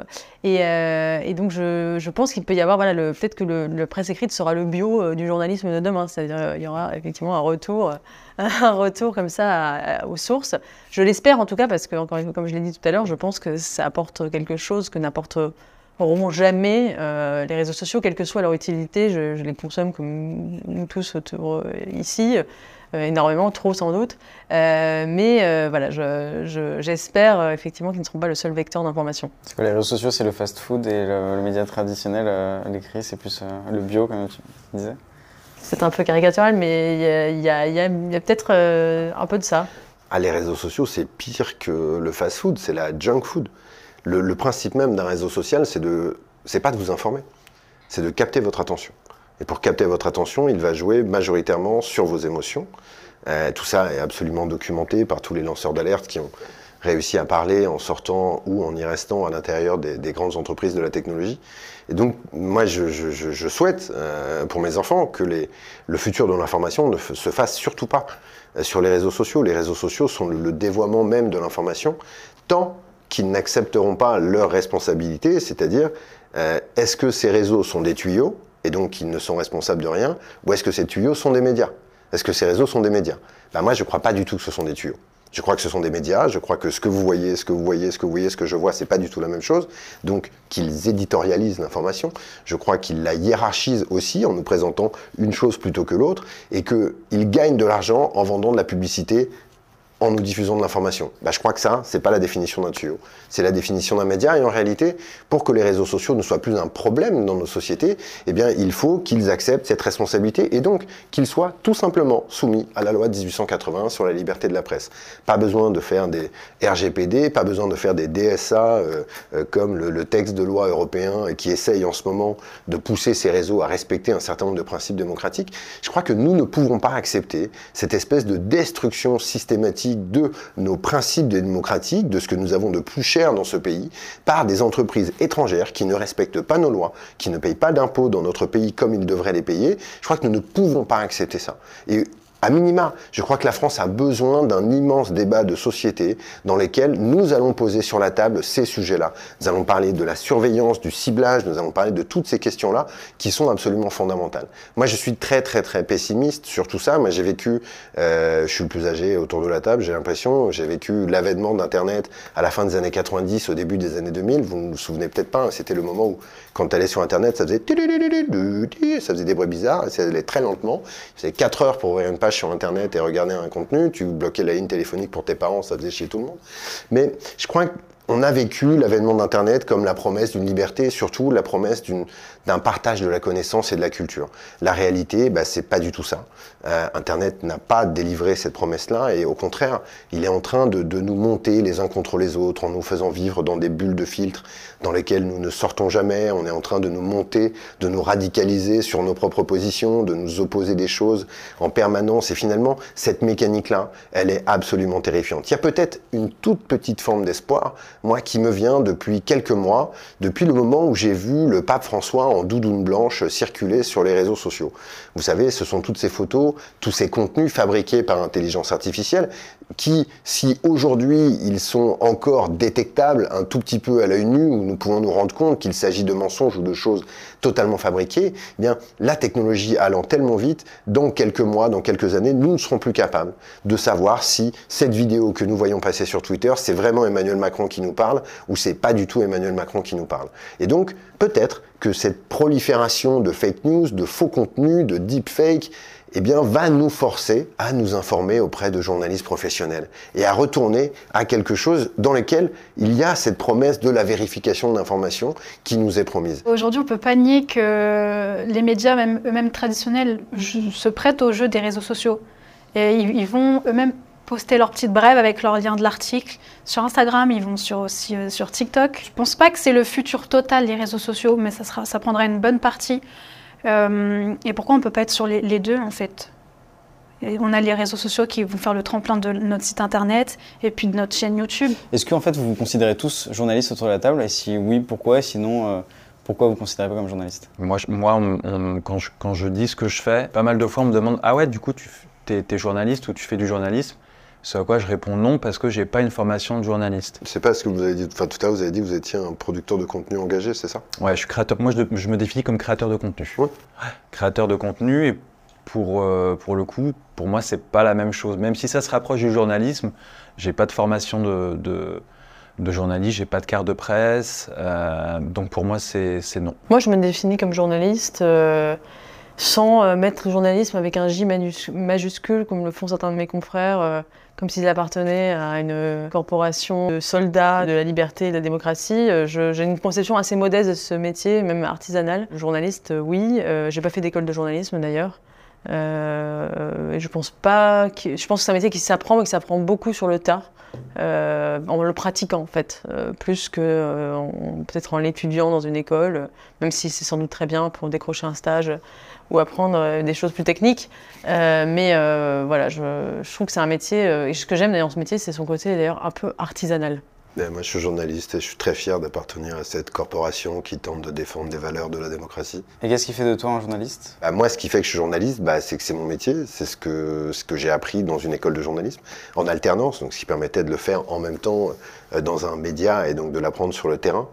Et donc, je pense qu'il peut y avoir, voilà, peut-être que le presse écrite sera le bio du journalisme de demain, c'est-à-dire il y aura effectivement un retour comme ça aux sources. Je l'espère en tout cas, parce que, encore une fois, comme je l'ai dit tout à l'heure, je pense que ça apporte quelque chose que n'apporteront jamais les réseaux sociaux, quelle que soit leur utilité. Je les consomme comme nous tous autour ici, énormément, trop sans doute. Mais voilà, j'espère effectivement qu'ils ne seront pas le seul vecteur d'information. Parce que les réseaux sociaux, c'est le fast-food et le média traditionnel, l'écrit, c'est plus le bio, comme tu disais. C'est un peu caricatural, mais il y a peut-être un peu de ça. Ah, les réseaux sociaux, c'est pire que le fast-food, c'est la junk food. Le principe même d'un réseau social, c'est pas de vous informer, c'est de capter votre attention. Et pour capter votre attention, il va jouer majoritairement sur vos émotions. Tout ça est absolument documenté par tous les lanceurs d'alerte qui ont réussi à parler en sortant ou en y restant à l'intérieur des grandes entreprises de la technologie. Et donc, moi, je souhaite pour mes enfants que le futur de l'information ne se fasse surtout pas sur les réseaux sociaux. Les réseaux sociaux sont le dévoiement même de l'information, tant qu'ils n'accepteront pas leur responsabilité, c'est-à-dire est-ce que ces réseaux sont des tuyaux, et donc ils ne sont responsables de rien, ou est-ce que ces tuyaux sont des médias? Est-ce que ces réseaux sont des médias? Ben moi, je ne crois pas du tout que ce sont des tuyaux. Je crois que ce sont des médias, je crois que ce que vous voyez, ce que je vois, c'est pas du tout la même chose. Donc, qu'ils éditorialisent l'information, je crois qu'ils la hiérarchisent aussi en nous présentant une chose plutôt que l'autre, et qu'ils gagnent de l'argent en vendant de la publicité en nous diffusant de l'information. Je crois que ça, c'est pas la définition d'un tuyau. C'est la définition d'un média, et en réalité, pour que les réseaux sociaux ne soient plus un problème dans nos sociétés, eh bien, il faut qu'ils acceptent cette responsabilité, et donc qu'ils soient tout simplement soumis à la loi de 1880 sur la liberté de la presse. Pas besoin de faire des RGPD, pas besoin de faire des DSA, comme le texte de loi européen qui essaye en ce moment de pousser ces réseaux à respecter un certain nombre de principes démocratiques. Je crois que nous ne pouvons pas accepter cette espèce de destruction systématique de nos principes démocratiques, de ce que nous avons de plus cher dans ce pays, par des entreprises étrangères qui ne respectent pas nos lois, qui ne payent pas d'impôts dans notre pays comme ils devraient les payer. Je crois que nous ne pouvons pas accepter ça. Et à minima, je crois que la France a besoin d'un immense débat de société dans lequel nous allons poser sur la table ces sujets-là. Nous allons parler de la surveillance, du ciblage, nous allons parler de toutes ces questions-là qui sont absolument fondamentales. Moi, je suis très pessimiste sur tout ça. Moi, j'ai vécu, je suis le plus âgé autour de la table, j'ai l'impression, j'ai vécu l'avènement d'Internet à la fin des années 90, au début des années 2000. Vous ne vous souvenez peut-être pas, c'était le moment où, quand tu allais sur Internet, ça faisait des bruits bizarres, ça allait très lentement. Il faisait 4 heures pour ouvrir une page sur Internet et regarder un contenu, tu bloquais la ligne téléphonique pour tes parents, ça faisait chier tout le monde. Mais je crois qu'on a vécu l'avènement d'Internet comme la promesse d'une liberté et surtout la promesse d'un partage de la connaissance et de la culture. La réalité, c'est pas du tout ça. Internet n'a pas délivré cette promesse-là et au contraire, il est en train de nous monter les uns contre les autres en nous faisant vivre dans des bulles de filtres dans lesquelles nous ne sortons jamais. On est en train de nous monter, de nous radicaliser sur nos propres positions, de nous opposer des choses en permanence. Et finalement, cette mécanique-là, elle est absolument terrifiante. Il y a peut-être une toute petite forme d'espoir, moi, qui me vient depuis quelques mois, depuis le moment où j'ai vu le pape François en doudoune blanche circuler sur les réseaux sociaux. Vous savez, ce sont toutes ces photos, tous ces contenus fabriqués par intelligence artificielle qui, si aujourd'hui ils sont encore détectables un tout petit peu à l'œil nu, où nous pouvons nous rendre compte qu'il s'agit de mensonges ou de choses totalement fabriquées, eh bien, la technologie allant tellement vite, dans quelques mois, dans quelques années, nous ne serons plus capables de savoir si cette vidéo que nous voyons passer sur Twitter, c'est vraiment Emmanuel Macron qui nous parle ou c'est pas du tout Emmanuel Macron qui nous parle. Et donc, peut-être que cette prolifération de fake news, de faux contenus, de deepfake, eh bien, va nous forcer à nous informer auprès de journalistes professionnels et à retourner à quelque chose dans lequel il y a cette promesse de la vérification d'informations qui nous est promise. Aujourd'hui, on ne peut pas nier que les médias, eux-mêmes traditionnels, se prêtent au jeu des réseaux sociaux. Et ils vont eux-mêmes poster leur petite brève avec leur lien de l'article. Sur Instagram, ils vont aussi sur TikTok. Je ne pense pas que c'est le futur total des réseaux sociaux, mais ça prendra une bonne partie. Et pourquoi on ne peut pas être sur les deux, en fait? Et on a les réseaux sociaux qui vont faire le tremplin de notre site internet et puis de notre chaîne YouTube. Est-ce qu'en fait vous vous considérez tous journalistes autour de la table? Et si oui, pourquoi? Et sinon, pourquoi vous ne considérez pas comme journaliste? Quand je dis ce que je fais, pas mal de fois on me demande « Ah ouais, du coup, t'es journaliste ou tu fais du journalisme ?» Ce à quoi je réponds non, parce que j'ai pas une formation de journaliste. C'est pas ce que vous avez dit, enfin tout à l'heure vous avez dit que vous étiez un producteur de contenu engagé, c'est ça? Ouais, je suis créateur, moi je me définis comme créateur de contenu. Ouais. Créateur de contenu, et pour le coup, pour moi c'est pas la même chose. Même si ça se rapproche du journalisme, j'ai pas de formation de journaliste, j'ai pas de carte de presse, donc pour moi c'est non. Moi je me définis comme journaliste sans mettre le journalisme avec un J majuscule comme le font certains de mes confrères, comme s'ils appartenaient à une corporation de soldats de la liberté et de la démocratie. J'ai une conception assez modeste de ce métier, même artisanal. Journaliste, oui. J'ai pas fait d'école de journalisme d'ailleurs. Je pense que c'est un métier qui s'apprend, mais qui s'apprend beaucoup sur le tas, en le pratiquant en fait, plus que peut-être en l'étudiant dans une école, même si c'est sans doute très bien pour décrocher un stage ou apprendre des choses plus techniques. Mais voilà, je trouve que c'est un métier, et ce que j'aime d'ailleurs dans ce métier, c'est son côté d'ailleurs un peu artisanal. Moi, je suis journaliste et je suis très fier d'appartenir à cette corporation qui tente de défendre des valeurs de la démocratie. Et qu'est-ce qui fait de toi un journaliste? Moi, ce qui fait que je suis journaliste, c'est que c'est mon métier, c'est ce que j'ai appris dans une école de journalisme, en alternance, donc ce qui permettait de le faire en même temps dans un média et donc de l'apprendre sur le terrain.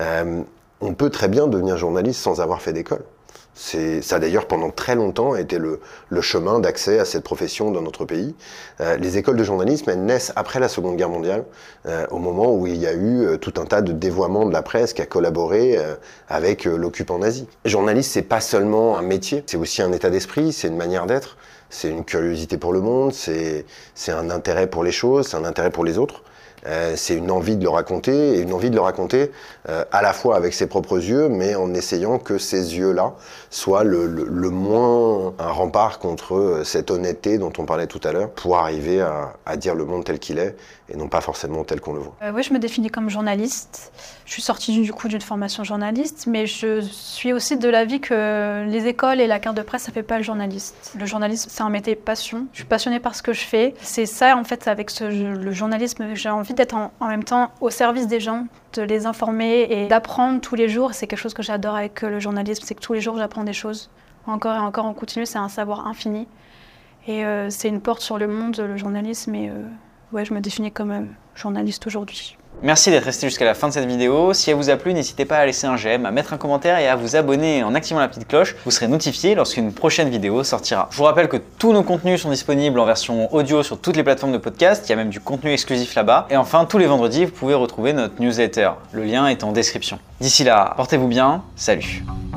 On peut très bien devenir journaliste sans avoir fait d'école. Ça a d'ailleurs pendant très longtemps été le chemin d'accès à cette profession dans notre pays. Les écoles de journalisme, elles naissent après la Seconde Guerre mondiale, au moment où il y a eu tout un tas de dévoiements de la presse qui a collaboré avec l'occupant nazi. Journaliste, c'est pas seulement un métier, c'est aussi un état d'esprit, c'est une manière d'être, c'est une curiosité pour le monde, c'est un intérêt pour les choses, c'est un intérêt pour les autres. C'est une envie de le raconter, et une envie de le raconter à la fois avec ses propres yeux, mais en essayant que ces yeux-là soient le moins un rempart contre cette honnêteté dont on parlait tout à l'heure, pour arriver à dire le monde tel qu'il est, et non pas forcément tel qu'on le voit. Oui, je me définis comme journaliste. Je suis sortie du coup d'une formation journaliste, mais je suis aussi de l'avis que les écoles et la carte de presse, ça fait pas le journaliste. Le journalisme, c'est un métier passion. Je suis passionnée par ce que je fais. C'est ça, en fait, avec le journalisme, j'ai envie d'être en même temps au service des gens, de les informer et d'apprendre tous les jours. C'est quelque chose que j'adore avec le journalisme, c'est que tous les jours j'apprends des choses. Encore et encore en continu, c'est un savoir infini. Et c'est une porte sur le monde, le journalisme, et ouais, je me définis comme journaliste aujourd'hui. Merci d'être resté jusqu'à la fin de cette vidéo. Si elle vous a plu, n'hésitez pas à laisser un j'aime, à mettre un commentaire et à vous abonner en activant la petite cloche. Vous serez notifié lorsqu'une prochaine vidéo sortira. Je vous rappelle que tous nos contenus sont disponibles en version audio sur toutes les plateformes de podcast. Il y a même du contenu exclusif là-bas. Et enfin, tous les vendredis, vous pouvez retrouver notre newsletter. Le lien est en description. D'ici là, portez-vous bien. Salut!